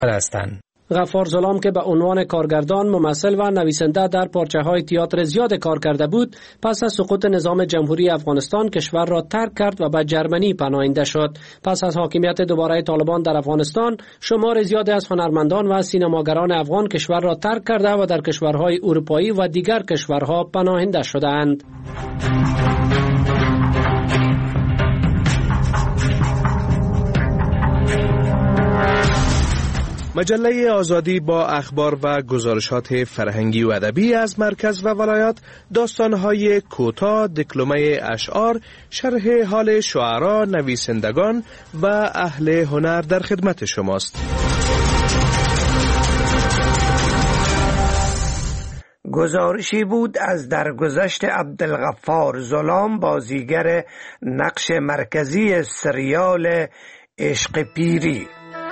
هستند. غفار زلام که به عنوان کارگردان، ممثل و نویسنده در پارچه‌های تئاتر زیاد کار کرده بود، پس از سقوط نظام جمهوری افغانستان کشور را ترک کرد و به جرمنی پناهنده شد. پس از حاکمیت دوباره طالبان در افغانستان، شمار زیادی از هنرمندان و سینماگران افغان کشور را ترک کرده و در کشورهای اروپایی و دیگر کشورها پناهنده شدند. مجله آزادی با اخبار و گزارشات فرهنگی و ادبی از مرکز و ولایات، داستان‌های کوتاه، دکلمه اشعار، شرح حال شعرا، نویسندگان و اهل هنر در خدمت شماست. گزارشی بود از درگذشت عبدالغفار زلام، بازیگر نقش مرکزی سریال عشق پیری.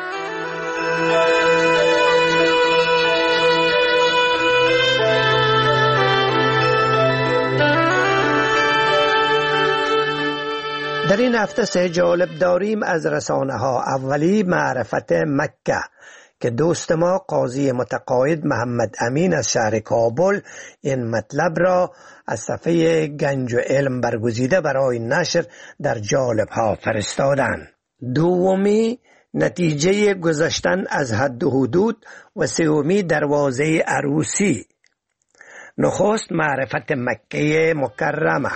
در این هفته سه جالب داریم از رسانه ها. اولی معرفت مکه که دوست ما قاضی متقاعد محمد امین از شهر کابل این مطلب را از صفحه گنج و علم برگزیده برای نشر در جالب ها فرستادند. دومی نتیجه گذشتن از حد و حدود و سومی دروازه عروسی. نخست معرفت مکه مکرمه.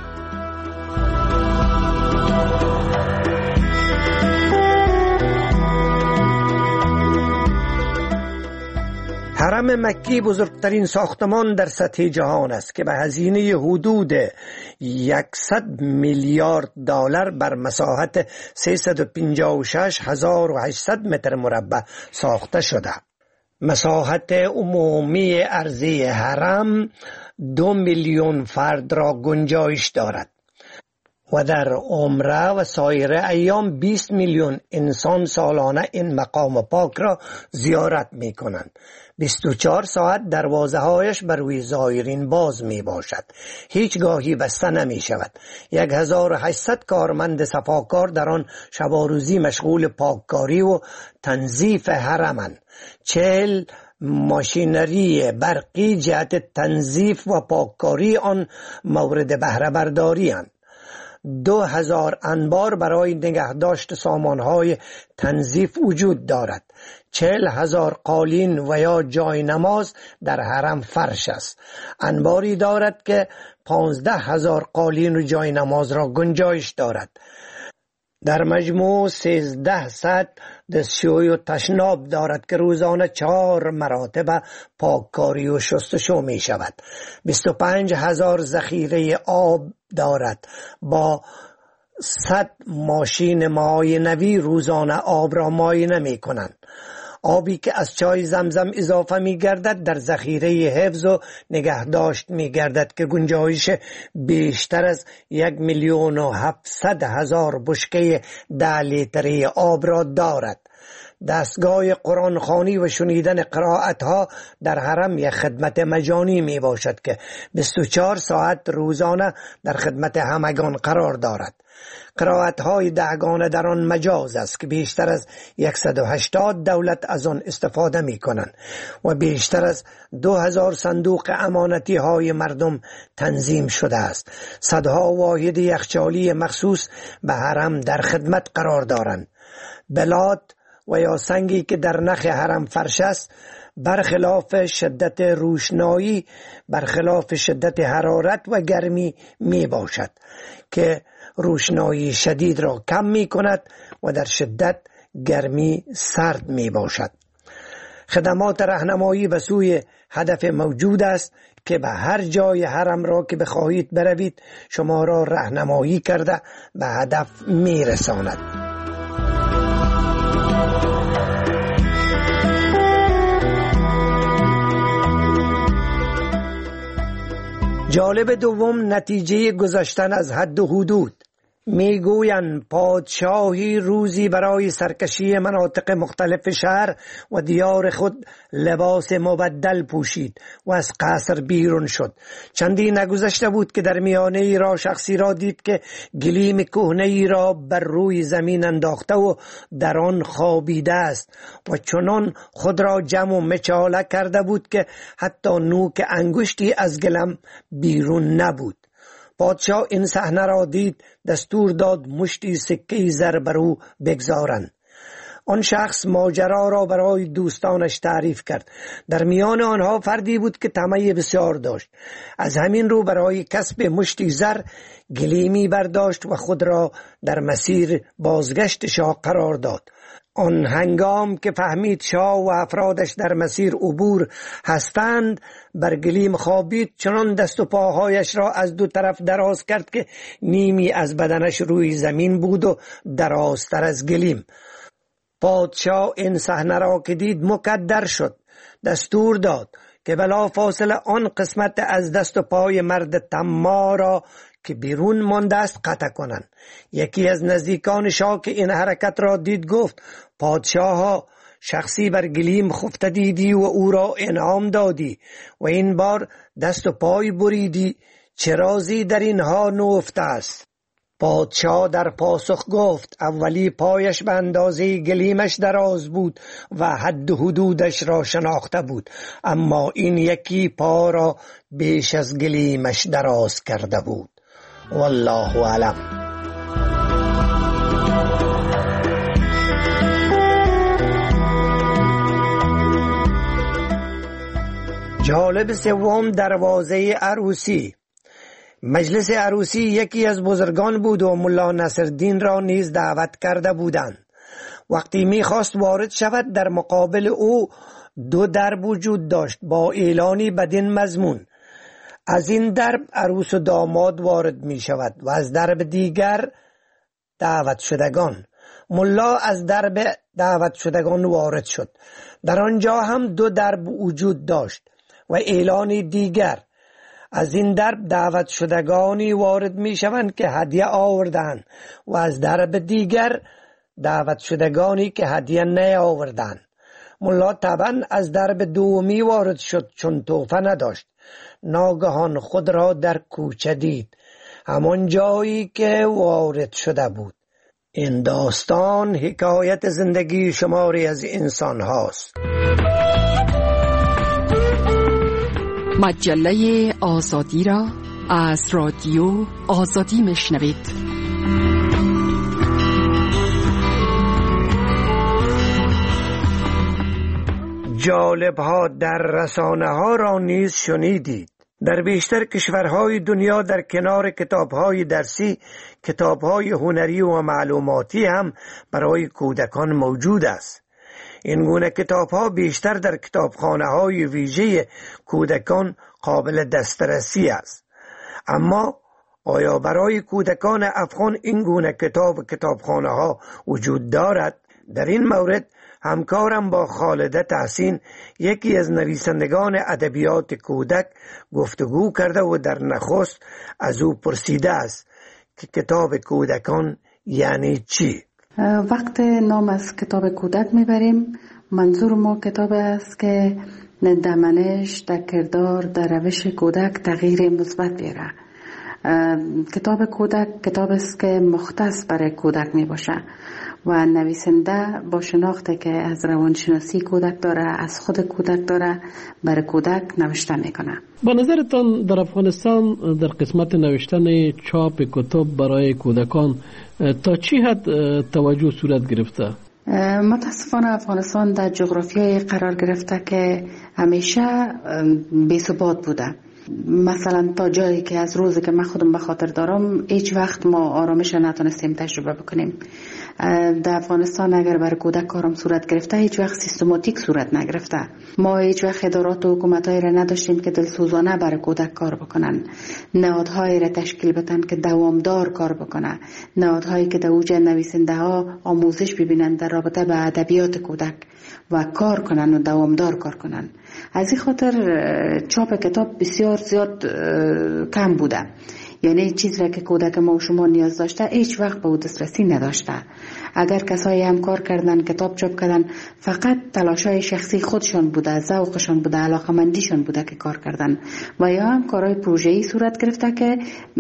حرم مکی بزرگترین ساختمان در سطح جهان است که به هزینه حدود 100 میلیارد دلار بر مساحت 356,800 متر مربع ساخته شده. مساحت عمومی ارضی حرم 2 میلیون فرد را گنجایش دارد و در عمره و سایر ایام 20 میلیون انسان سالانه این مقام پاک را زیارت می کنند. 24 ساعت دروازه هایش بر روی زائرین باز می باشد. هیچ گاهی بسته نمی شود. 1800 کارمند صفاکار در آن شب و روزی مشغول پاککاری و تنظیف حرمند. 40 ماشینری برقی جهت تنظیف و پاککاری آن مورد بهره برداری اند. 2000 انبار برای نگهداشت سامانهای تنظیف وجود دارد. 40,000 قالین و یا جای نماز در حرم فرش است. انباری دارد که 15,000 قالین و جای نماز را گنجایش دارد. در مجموع 13 سطح دستشوی و تشناب دارد که روزانه 4 مراتب پاککاری و شستشو می شود. 25,000 ذخیره آب دارد با 100 ماشین معاینوی روزانه آب را معاینه می کنند. آبی که از چای زمزم اضافه می گردد در ذخیره حفظ و نگهداشت می گردد که گنجایش بیشتر از 1,700,000 بشکه 10 لیتری آب را دارد. دستگاه قرآن خوانی و شنیدن قرائت ها در حرم یک خدمت مجانی می باشد که 24 ساعت روزانه در خدمت همگان قرار دارد. قرائت های دهگانه در آن مجاز است که بیشتر از 180 دولت از آن استفاده می کنند و بیشتر از 2000 صندوق امانتی های مردم تنظیم شده است. صدها واحد یخچالی مخصوص به حرم در خدمت قرار دارند. بلات و یا سنگی که در نخ حرم فرش است برخلاف شدت روشنایی برخلاف شدت حرارت و گرمی می باشد که روشنایی شدید را کم می کند و در شدت گرمی سرد می باشد. خدمات راهنمایی به سوی هدف موجود است که به هر جای حرم را که بخواهید بروید شما را راهنمایی کرده به هدف می رساند. جالب دوم نتیجه گذشتن از حد و حدود. میگویند پادشاهی روزی برای سرکشی مناطق مختلف شهر و دیار خود لباس مبدل پوشید و از قصر بیرون شد. چندی نگذشته بود که در میانه ای را شخصی را دید که گلیم کهنه ای را بر روی زمین انداخته و در آن خوابیده است و چنان خود را جمع و مچاله کرده بود که حتی نوک انگشتی از گلم بیرون نبود. پادشاه این صحنه را دید، دستور داد مشتی سکه زر بر او بگذارند. آن شخص ماجرا را برای دوستانش تعریف کرد. در میان آنها فردی بود که طمع بسیار داشت. از همین رو برای کسب مشتی زر گلیمی برداشت و خود را در مسیر بازگشت شاه قرار داد. آن هنگام که فهمید شاه و افرادش در مسیر عبور هستند، بر گلیم خوابید، چنان دست و پاهایش را از دو طرف دراز کرد که نیمی از بدنش روی زمین بود و درازتر از گلیم. پادشاه این صحنه را که دید مکدر شد. دستور داد که بلا فاصله آن قسمت از دست و پای مرد طماع را که بیرون مانده است قطع کنند. یکی از نزدیکان شاه که این حرکت را دید گفت: پادشاه، شخصی بر گلیم خفته دیدی و او را انعام دادی و این بار دست و پای بریدی، چه رازی در اینها نهفته است؟ پادشاه در پاسخ گفت: اولی پایش به اندازه گلیمش دراز بود و حد حدودش را شناخته بود، اما این یکی پا را بیش از گلیمش دراز کرده بود. والله اعلم. جالب سوم، دروازه عروسی. مجلس عروسی یکی از بزرگان بود و ملا نصرالدین را نیز دعوت کرده بودند. وقتی می‌خواست وارد شود، در مقابل او دو درب وجود داشت با اعلانی بدین مضمون: از این درب عروس و داماد وارد می شود و از درب دیگر دعوت شدگان. ملا از درب دعوت شدگان وارد شد. در آنجا هم دو درب وجود داشت و اعلان دیگر: از این درب دعوت شدگانی وارد می شوند که هدیه آوردند و از درب دیگر دعوت شدگانی که هدیه نیاوردند. ملا طبعا از درب دومی وارد شد چون تحفه نداشت. ناگهان خود را در کوچه دید، همان جایی که وارد شده بود. این داستان حکایت زندگی شماری از انسان هاست. مجله آزادی را از رادیو آزادی میشنوید. جالب ها در رسانه ها را نیز شنیدید. در بیشتر کشورهای دنیا در کنار کتاب‌های درسی، کتاب‌های هنری و معلوماتی هم برای کودکان موجود است. این گونه کتاب‌ها بیشتر در کتابخانه‌های ویژه کودکان قابل دسترسی است. اما آیا برای کودکان افغان این گونه کتاب و کتابخانه‌ها وجود دارد؟ در این مورد همکارم با خالده تحسین، یکی از نویسندگان ادبیات کودک، گفتگو کرده و در نخست از او پرسیده است که کتاب کودکان یعنی چی؟ وقت نام از کتاب کودک میبریم، منظور ما کتاب است که در منش، در کردار، در روش کودک تغییر مثبت بیاره. کتاب کودک کتاب است که مختص برای کودک می باشه و نویسنده با شناخته که از روانشناسی کودک داره، از خود کودک داره، برای کودک نوشته میکنه. با نظرتان در افغانستان در قسمت نوشتن چاپ کتب برای کودکان تا چی حد توجه صورت گرفته؟ متاسفانه افغانستان در جغرافیای قرار گرفته که همیشه بی‌ثبات بوده. مثلا تا جایی که از روزی که من خودم به خاطر دارم هیچ وقت ما آرامش نتونستیم تجربه بکنیم. در افغانستان اگر برای کودک کارم صورت گرفته هیچ وقت سیستماتیک صورت نگرفته. ما هیچ وقت ادارات و حکومت‌هایی را نداشتیم که دلسوزانه برای کودک کار بکنن، نهادهایی را تشکیل بدن که دوامدار کار بکنه، نهادهایی که در اوج نویسنده ها آموزش ببینن در رابطه به ادبیات کودک و کار کنن و دوامدار کار کنن. از این خاطر چاپ کتاب بسیار زیاد کم بوده. یعنی چیزی که کودک ما و شما نیاز داشته هیچ وقت به او دسترسی نداشته. اگر کسایی هم کار کردن، کتاب چاپ کردن، فقط تلاشای شخصی خودشان بوده، ذوقشان بوده، علاقمندیشان بوده که کار کردن. و یا هم کارهای پروژه‌ای صورت گرفته که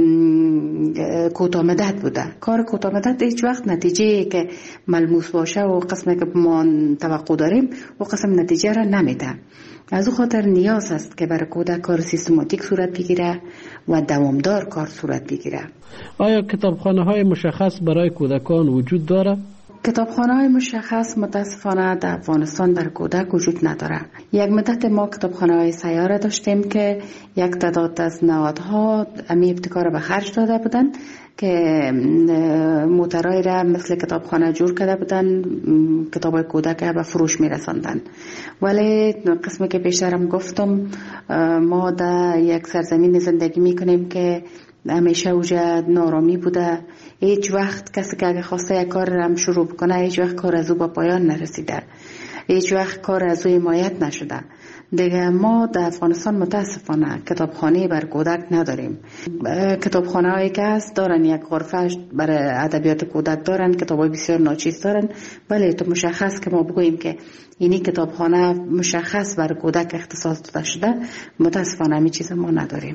کوتاه مدت بوده. کار کوتاه مدت هیچ وقت نتیجه که ملموس باشه و قسمی که ما توقع داریم و قسم نتیجه را نمیده. از او خاطر نیاز است که برای کودک کار سیستماتیک صورت بگیره و دوامدار کار صورت بگیره. آیا کتابخانه‌های مشخص برای کودکان وجود دارد؟ کتابخانه‌های مشخص متاسفانه در افغانستان در کودک وجود نداره. یک مدت ما کتابخانه‌های سیاره داشتیم که یک تعداد از نهادها امی ابتکار به خرج داده بودن که موترای را مثل کتابخانه جور کرده بودن، کتابای کودک به فروش میرساندن. ولی قسمی که پیشترم گفتم ما در یک سرزمین زندگی میکنیم که همیشه اوجه نارامی بوده. هیچ وقت کسی که اگه خواسته یک کار را شروع بکنه هیچ وقت کار از او به پایان نرسیده، هیچ وقت کار از او حمایت نشده. دیگه ما در افغانستان متاسفانه کتابخانه بر کودک نداریم. کتابخانه هایی که هست دارن یک غرفه برای ادبیات کودک دارن، کتابای بسیار ناچیز دارن، ولی تو مشخص که ما بگوییم که اینی کتابخانه مشخص بر کودک اختصاص داده شده، متاسفانه همین چیز ما نداریم.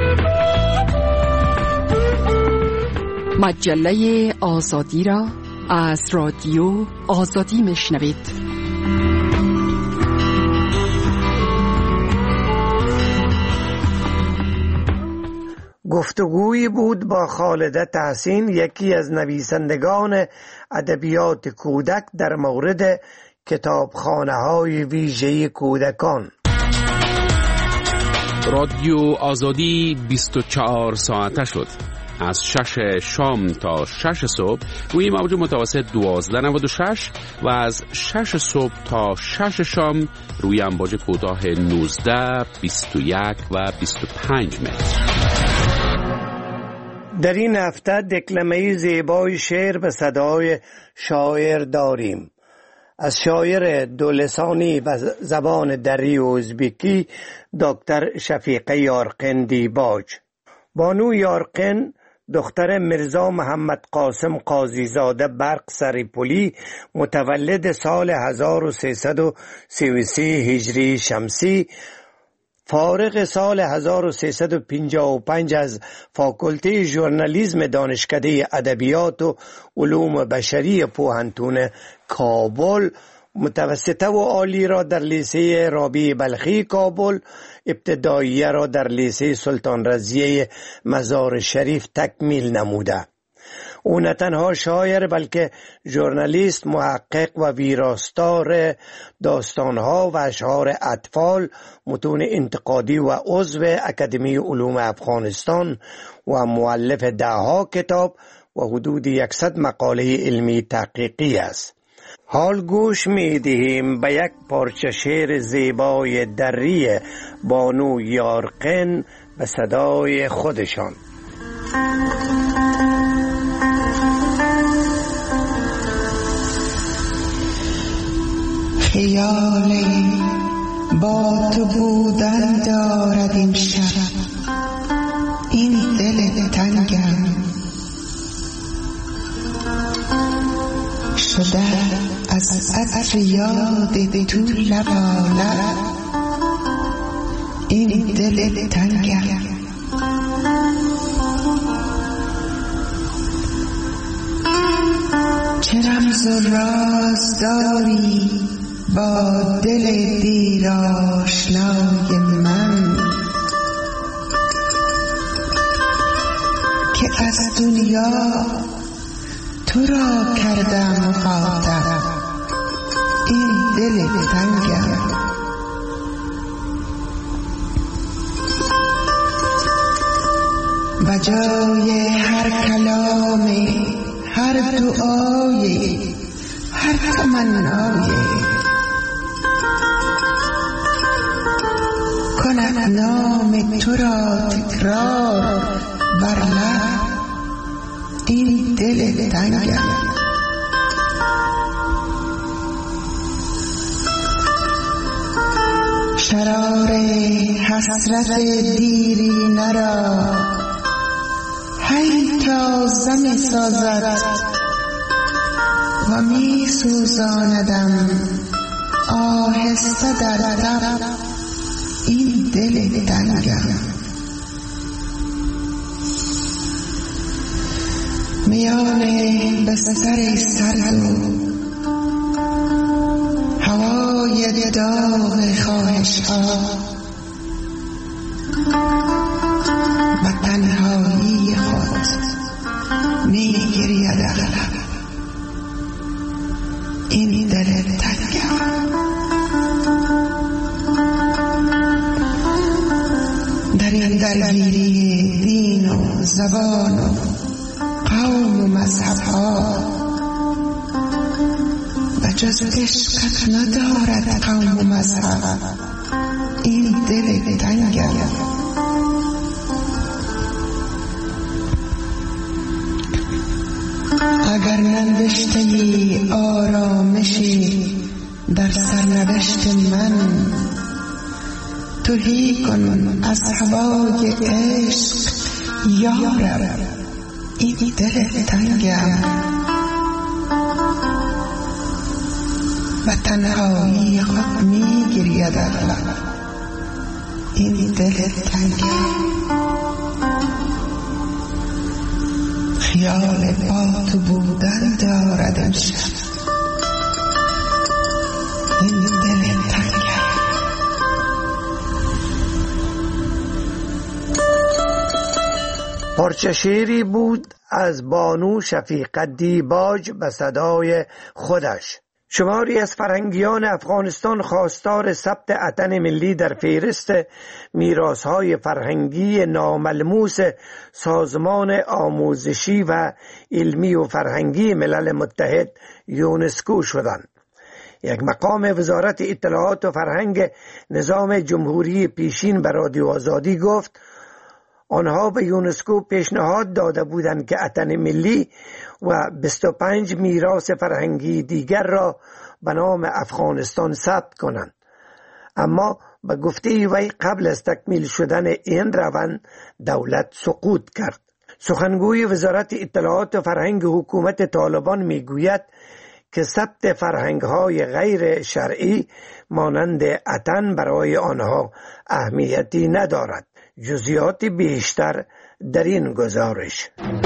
مجله آزادی را از رادیو آزادی میشنوید. گفتگویی بود با خالده تحسین، یکی از نویسندگان ادبیات کودک، در مورد کتابخانه‌های ویژه کودکان. رادیو آزادی 24 ساعته شد. از 6 شام تا 6 صبح روی موج متوسط 1296 و از 6 صبح تا 6 شام روی امواج کوتاه 19، 21 و 25 متر. در این هفته دکلمه زیبای شعر به صدای شاعر داریم. از شاعر دولسانی و زبان دری و ازبکی دکتر شفیقه یارقن دیباج. بانو یارقن دختر مرزا محمد قاسم قاضیزاده برق سریپولی، متولد سال 1333 هجری شمسی، فارغ سال 1355 از فاکولته ژورنالیسم دانشکده ادبیات و علوم بشری پوهنتون کابل، متوسطه و عالی را در لیسه رابعه بلخی کابل، ابتداییه را در لیسه سلطان رضیه مزار شریف تکمیل نموده. او نه تنها شاعر بلکه ژورنالیست، محقق و ویراستار داستانها و اشعار اطفال، متون انتقادی و عضو اکادمی علوم افغانستان و مؤلف دهها کتاب و حدود 100 مقاله علمی تحقیقی است. حال گوش می دهیم به یک پارچه شعر زیبای دری بانو یارقن به صدای خودشان. خیالی با تو بودن دارد این شب، این دل تنگم شده از عطر یاد تو لبالب، این دل تنگم چه رمز و راز داری با دل دیر آشنای من، که از دنیا تو را کردم مخاطب، این دل تنگم و جای هر کلامی، هر دعایی، هر تمنایی کند نام تو را تکرار بر لب، این دل تنگم شرار حسرت دیرینه را هی تازه می سازد و می سوزاندم آهسته در تب این دل تنگم. میان بستر سرد و هوای داغ خواهش ها و تنهایی خود می گرید اغلب این دل تنگم. در این درگیری دین و زبان و قوم و مذهب ها و جز عشقت ندارد قوم و مذهب این دل تنگم. اگر ننوشته آرامشی در سرنوشت من، تهی کن از هوای عشق یارب این دل تنگم. و تنهایی خود می گرید اغلب این دل تنگم. خیال با تو بودن دارد امشب این دل تنگم. پارچه شعری بود از بانو شفیقه دیباج به صدای خودش. شماری از فرهنگیان افغانستان خواستار ثبت اتن ملی در فهرست میراث‌های فرهنگی ناملموس سازمان آموزشی و علمی و فرهنگی ملل متحد یونسکو شدند. یک مقام وزارت اطلاعات و فرهنگ نظام جمهوری پیشین به رادیو آزادی گفت آنها به یونسکو پیشنهاد داده بودند که اتن ملی و 25 میراث فرهنگی دیگر را به نام افغانستان ثبت کنند، اما به گفته وی قبل از تکمیل شدن این روند دولت سقوط کرد. سخنگوی وزارت اطلاعات و فرهنگ حکومت طالبان میگوید که ثبت فرهنگ‌های غیر شرعی مانند اتن برای آنها اهمیتی ندارد. جزئیات بیشتر در این گزارش.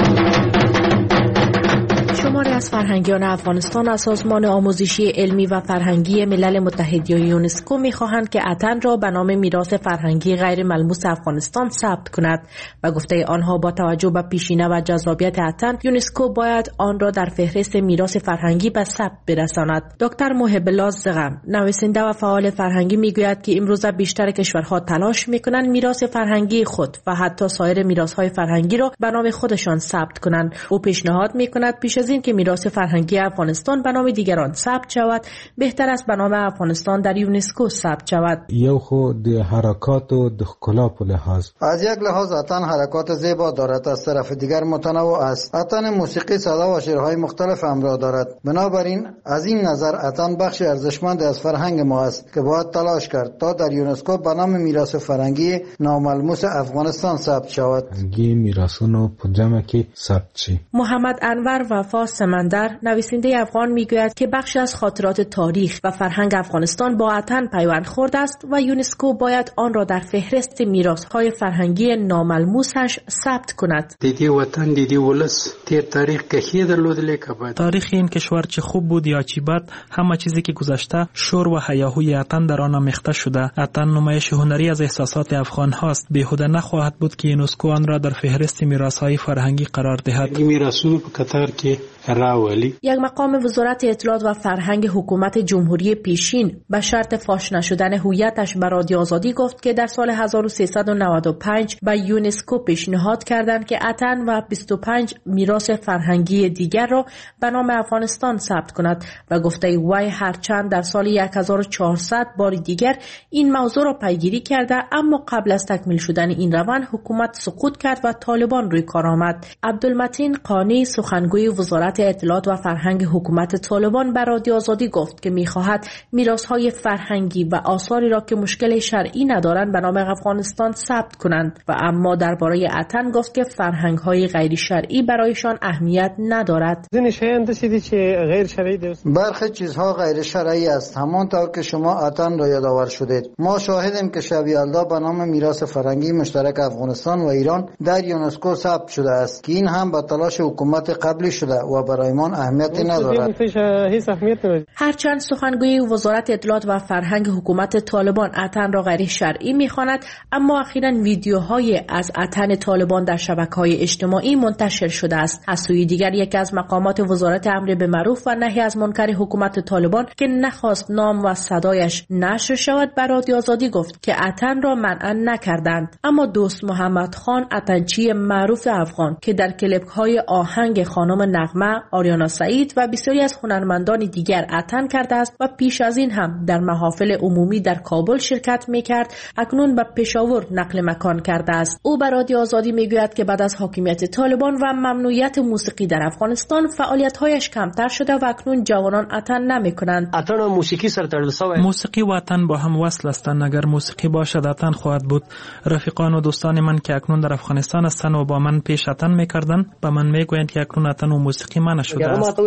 شماری از فرهنگیان افغانستان از سازمان آموزشی علمی و فرهنگی ملل متحد یا یونسکو می‌خواهند که اتن را به نام میراث فرهنگی غیر ملموس افغانستان ثبت کند و گفته آنها با توجه به پیشینه و جذابیت اتن، یونسکو باید آن را در فهرست میراث فرهنگی به ثبت برساند. دکتر محب الله زغم، نویسنده و فعال فرهنگی، میگوید که امروزه بیشتر کشورها تلاش می‌کنند میراث فرهنگی خود و حتی سایر میراث‌های فرهنگی را به نام خودشان ثبت کنند. او پیشنهاد می‌کند پیش از این که میراث فرهنگی افغانستان به نام دیگران ثبت شود، بهتر است به نام افغانستان در یونسکو ثبت شود. یو خود حرکات و دخلا په لحاظ از یک لحاظ اتن حرکات زیبا دارد، از طرف دیگر متنوع است. اتن موسیقی صدا و شعرهای مختلف همراه دارد. بنابراین از این نظر اتن بخشی ارزشمند از فرهنگ ما است که باید تلاش کرد تا در یونسکو به نام میراث فرهنگی ناملموس افغانستان ثبت شود. میراثونو په جمع کې ثبت شي. محمد انور وفا سمندر، نویسنده افغان، میگوید که بخشی از خاطرات تاریخ و فرهنگ افغانستان با اتن پیوند خورده است و یونسکو باید آن را در فهرست میراث‌های فرهنگی ناملموسش ثبت کند. دیدی وطن دیدی ولس تیر تاریخ که درلودلی که بعد تاریخ این کشور چه خوب بود یا چه بد، همه چیزی که گذشته شور و هیاهوی اتن در آن آمیخته شده. اتن نمایش هنری از احساسات افغان هاست. بیهوده نخواهد بود که یونسکو آن را در فهرست میراث‌های فرهنگی قرار دهد. میراثونو په قطار کې راولی. یک مقام وزارت اطلاعات و فرهنگ حکومت جمهوری پیشین به شرط فاش نشدن هویتش به رادیو آزادی گفت که در سال 1395 به یونسکو پیشنهاد کردند که اتن و 25 میراث فرهنگی دیگر را به نام افغانستان ثبت کند و گفته وی هرچند در سال 1400 بار دیگر این موضوع را پیگیری کرده، اما قبل از تکمیل شدن این روند حکومت سقوط کرد و طالبان روی کار آمد. عبدالمتین قانی، سخنگوی وزارت وزارت اطلاعات و فرهنگ حکومت طالبان به رادیو آزادی گفت که می‌خواهد میراث‌های فرهنگی و آثاری را که مشکل شرعی ندارند به نام افغانستان ثبت کنند و اما درباره اتن گفت که فرهنگ‌های غیر شرعی برایشان اهمیت ندارد. برخی چیزها غیر شرعی است، همانطور که شما اتن را یادآور شدید. ما شاهدیم که شب یلدا به نام میراث فرهنگی مشترک افغانستان و ایران در یونسکو ثبت شده است که این هم به تلاش حکومت قبلی شده و برایمان اهمیتی ندارد. هرچند سخنگوی وزارت اطلاعات و فرهنگ حکومت طالبان اتن را غیر شرعی می‌خواند، اما اخیراً ویدیوهای از اتن طالبان در شبکه‌های اجتماعی منتشر شده است. از سوی دیگر یکی از مقامات وزارت امر به معروف و نهی از منکر حکومت طالبان که نخواست نام و صدایش نشر شود بر رادیو آزادی گفت که اتن را منع نکردند، اما دوست محمد خان اتنچی معروف افغان که در کلیپ‌های آهنگ خانم نغمه، آریانا سعید و بسیاری از هنرمندان دیگر اتن کرده است و پیش از این هم در محافل عمومی در کابل شرکت می‌کرد، اکنون به پشاور نقل مکان کرده است. او بر رادیو آزادی میگوید که بعد از حاکمیت طالبان و ممنوعیت موسیقی در افغانستان فعالیت‌هایش کمتر شده و اکنون جوانان اتن نمی‌کنند. اتن و موسیقی موسیقی و اتن با هم وصل هستند. اگر موسیقی باشد اتن خواهد بود. رفیقان و دوستان من که اکنون در افغانستان هستند و با من پیش اتن می‌کردند به من میگویند که اکنون اتن و موسیقی منع شده است.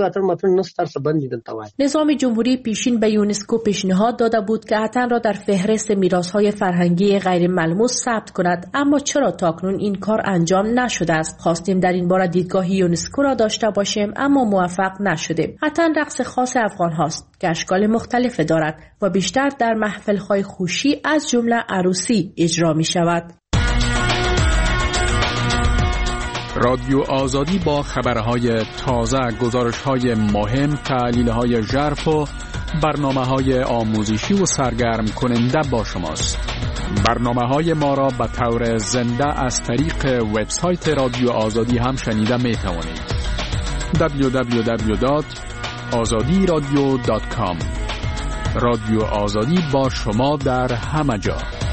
نظام جمهوری پیشین به یونسکو پیشنهاد داده بود که اتن را در فهرست میراث‌های فرهنگی غیر ملموس ثبت کند، اما چرا تاکنون این کار انجام نشده است؟ خواستیم در این باره دیدگاه یونسکو را داشته باشیم اما موفق نشدیم. اتن رقص خاص افغان هاست که اشکال مختلف دارد و بیشتر در محفل‌های خوشی از جمله عروسی اجرا می شود. رادیو آزادی با خبرهای تازه، گزارش‌های مهم، تحلیل‌های ژرف و برنامه‌های آموزشی و سرگرم کننده با شماست. برنامه‌های ما را به طور زنده از طریق وبسایت رادیو آزادی هم شنیده می‌توانید. www.azadiradio.com. رادیو آزادی با شما در همه جا.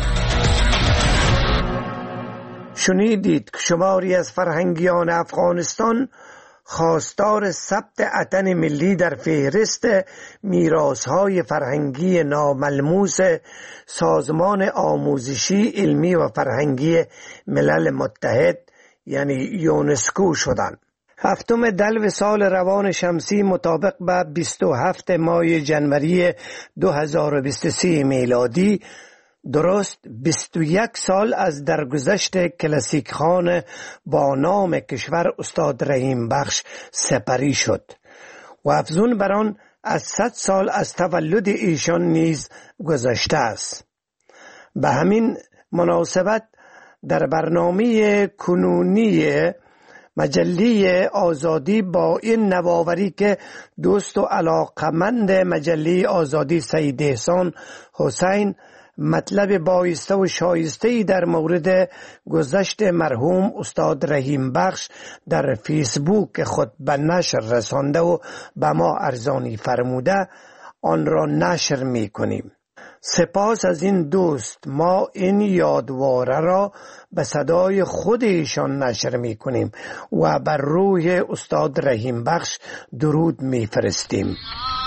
شنیدید که شماری از فرهنگیان افغانستان خواستار ثبت اتن ملی در فهرست میراث‌های فرهنگی ناملموس سازمان آموزشی علمی و فرهنگی ملل متحد یعنی یونسکو شدند. 7 دلو سال روان شمسی مطابق به 27 ماه جنوری 2023 میلادی، درست 21 سال از درگذشت کلاسیک خان با نام کشور استاد رحیم بخش سپری شد و افزون بر آن از 100 سال از تولد ایشان نیز گذشته است. به همین مناسبت در برنامه کنونی مجله آزادی با این نوآوری که دوست و علاقمند مجله آزادی سید احسان حسین مطلب بایسته و شایسته‌ای در مورد گذشت مرحوم استاد رحیم بخش در فیسبوک خود به نشر رسانده و به ما ارزانی فرموده، آن را نشر می کنیم. سپاس از این دوست. ما این یادواره را به صدای خود ایشان نشر می کنیم و بر روح استاد رحیم بخش درود می فرستیم.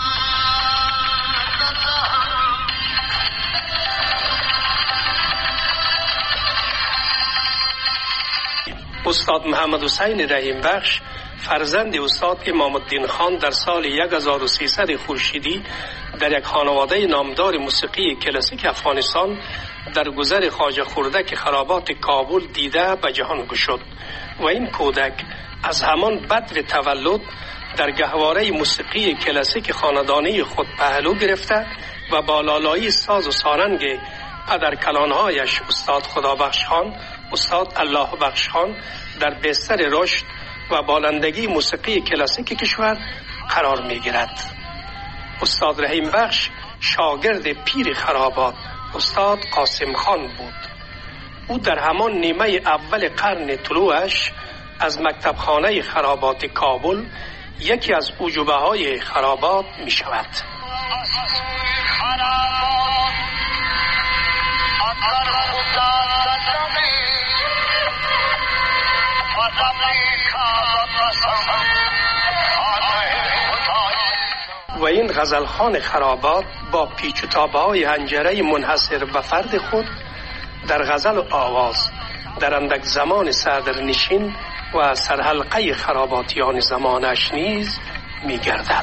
استاد محمد حسین رحیم بخش فرزند استاد امام الدین خان در سال 1300 خورشیدی در یک خانواده نامدار موسیقی کلاسیک افغانستان در گذر خواجه خردک خرابات کابل دیده به جهان گشود و این کودک از همان بدر تولد در گهواره موسیقی کلاسیک خاندانی خود پهلو گرفته و با لالایی ساز و سارنگ پدر کلانهایش استاد خدابخش خان، استاد الله بخش خان در بستر رشد و بالندگی موسیقی کلاسیک کشور قرار می گیرد. استاد رحیم بخش شاگرد پیر خرابات استاد قاسم خان بود. او در همان نیمه اول قرن طلوعش از مکتبخانه خرابات کابل یکی از عجوبه های خرابات می شود. این غزلخوان خرابات با پیچ و تابهای حنجره منحصر به فرد خود در غزل و آواز در اندک زمان صدرنشین و سرحلقه خراباتیان زمانش نیز می گردد.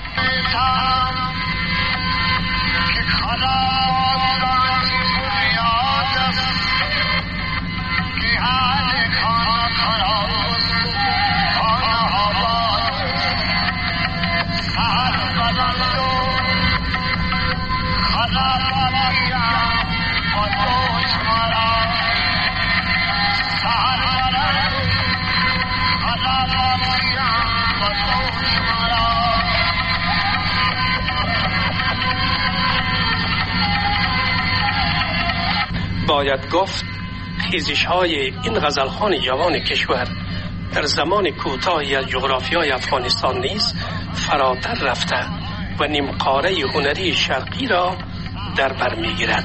باید گفت خیزش های این غزلخوان جوان کشور در زمان کوتاهی از جغرافیای افغانستان نیز فراتر رفته و نیمقاره هنری شرقی را در بر میگیرد.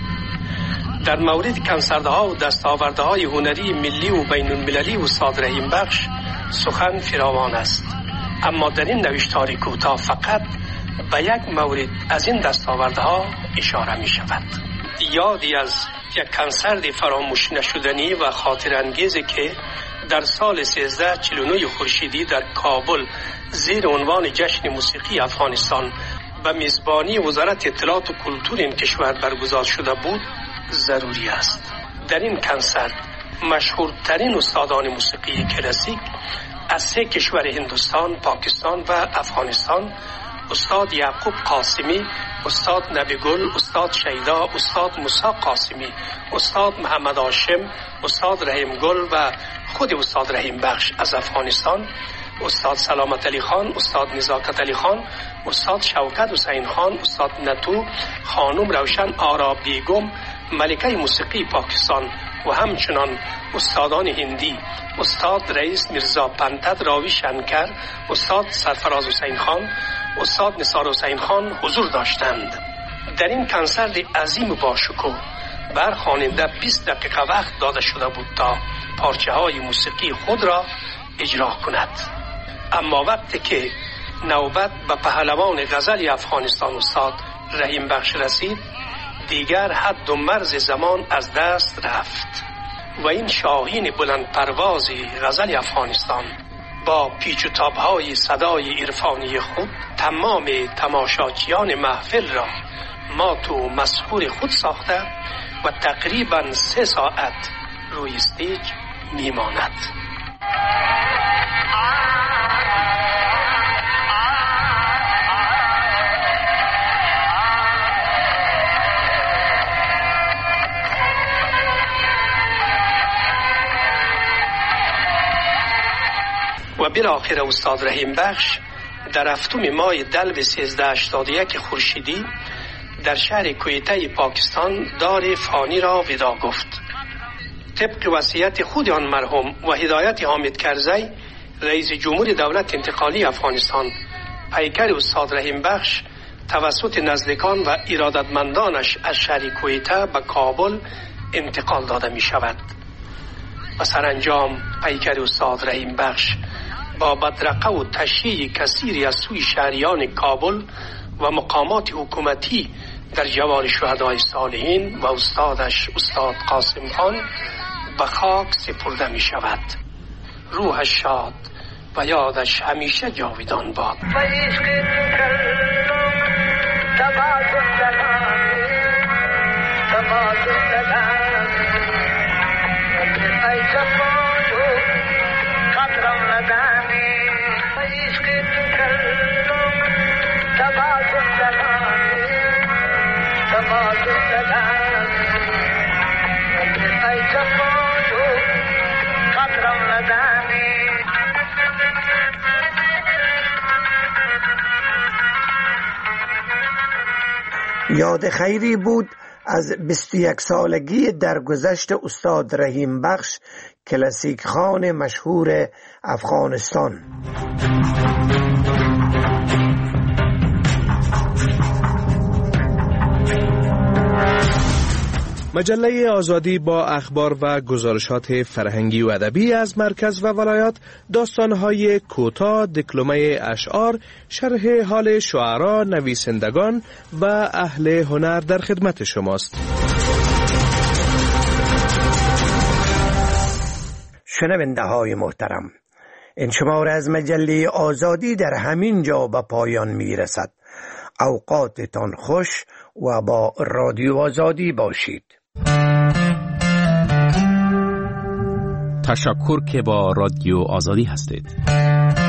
در مورد کنسردها و دستاوردهای هنری ملی و بین المللی استاد رحیم بخش سخن فراوان است، اما در این نوشتار کوتاه فقط به یک مورد از این دستاوردها اشاره می شود. یادی از یک کنسرت فراموش نشدنی و خاطر انگیزی که در سال 1349 خورشیدی در کابل زیر عنوان جشن موسیقی افغانستان به میزبانی وزارت اطلاعات و کلتور این کشور برگزار شده بود ضروری است. در این کنسرت مشهورترین استادان موسیقی کلاسیک از سه کشور هندوستان، پاکستان و افغانستان، استاد یعقوب قاسمی، استاد نبیگل، استاد شیدا، استاد موسی قاسمی، استاد محمد هاشم، استاد رحیم گل و خود استاد رحیم بخش از افغانستان، استاد سلامت علی خان، استاد نزاکت علی خان، استاد شوکت حسین خان، استاد نتو، خانم روشن آرا بیگم، ملکه موسیقی پاکستان و همچنان استادان هندی، استاد رئیس میرزا پنتد راوی شنکر، استاد سرفراز حسین خان، استاد نثار حسین خان حضور داشتند. در این کنسرت عظیم و باشکوه بر خواننده 20 دقیقه وقت داده شده بود تا پارچه های موسیقی خود را اجرا کند. اما وقتی که نوبت به پهلوان غزل افغانستان استاد رحیم بخش رسید، دیگر حد و مرز زمان از دست رفت و این شاهین بلند پرواز غزل افغانستان با پیچ و تاب‌های صدای عرفانی خود تمام تماشاچیان محفل را مات و مسحور خود ساخته و تقریباً 3 ساعت روی استیج میماند. و بالاخره استاد رحیم بخش در هفتم ماه دلو 1381 خورشیدی در شهر کویته پاکستان دار فانی را ودا گفت. طبق وصیت خود آن مرحوم و هدایت حامد کرزی رئیس جمهور دولت انتقالی افغانستان، پیکر استاد رحیم بخش توسط نزدیکان و ارادتمندانش از شهر کویته به کابل انتقال داده می شود و سرانجام پیکر استاد رحیم بخش با بدرقه و تشییع کثیری از سوی شهریان کابل و مقامات حکومتی در جوار شهدای صالحین و استادش استاد قاسم خان به خاک سپرده می شود. روحش شاد و یادش همیشه جاودان باد. یاد خیری بود از 21 سالگی درگذشت استاد رحیم بخش، کلاسیک خوان مشهور افغانستان. مجله آزادی با اخبار و گزارشات فرهنگی و ادبی از مرکز و ولایات، داستان‌های کوتاه، دکلمه اشعار، شرح حال شعرا، نویسندگان و اهل هنر در خدمت شماست. شنونده های محترم، این شماره از مجله آزادی در همین جا به پایان می رسد. اوقاتتان خوش و با رادیو آزادی باشید. تشکر که با رادیو آزادی هستید.